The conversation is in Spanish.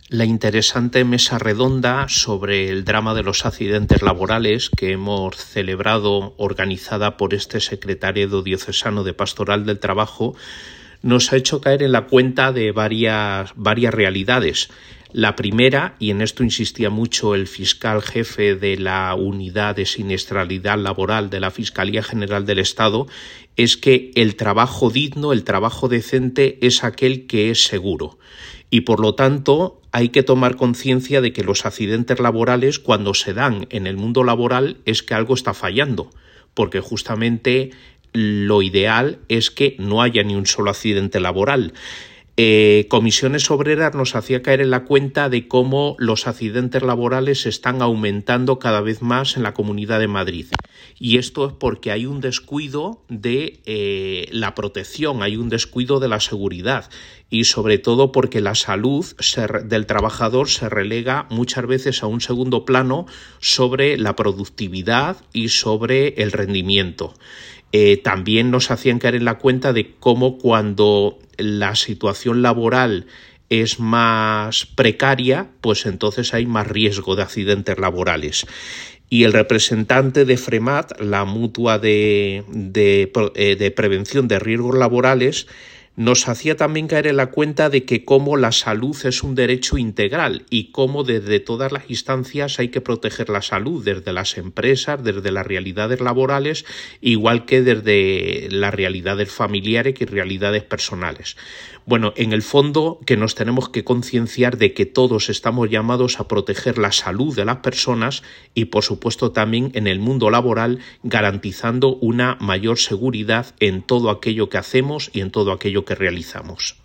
La interesante mesa redonda sobre el drama de los accidentes laborales que hemos celebrado, organizada por este secretario diocesano de Pastoral del Trabajo, nos ha hecho caer en la cuenta de varias realidades. La primera, y en esto insistía mucho el fiscal jefe de la Unidad de Siniestralidad Laboral de la Fiscalía General del Estado, es que el trabajo digno, el trabajo decente, es aquel que es seguro. Y por lo tanto hay que tomar conciencia de que los accidentes laborales, cuando se dan en el mundo laboral, es que algo está fallando, porque justamente lo ideal es que no haya ni un solo accidente laboral. Comisiones Obreras nos hacía caer en la cuenta de cómo los accidentes laborales están aumentando cada vez más en la Comunidad de Madrid. Y esto es porque hay un descuido de la protección, hay un descuido de la seguridad y sobre todo porque la salud del trabajador se relega muchas veces a un segundo plano sobre la productividad y sobre el rendimiento. También nos hacían caer en la cuenta de cómo cuando la situación laboral es más precaria, pues entonces hay más riesgo de accidentes laborales. Y el representante de FREMAT, la mutua de prevención de riesgos laborales, nos hacía también caer en la cuenta de que cómo la salud es un derecho integral y cómo desde todas las instancias hay que proteger la salud, desde las empresas, desde las realidades laborales, igual que desde las realidades familiares y realidades personales. Bueno, en el fondo que nos tenemos que concienciar de que todos estamos llamados a proteger la salud de las personas y, por supuesto, también en el mundo laboral, garantizando una mayor seguridad en todo aquello que hacemos y en todo aquello que realizamos.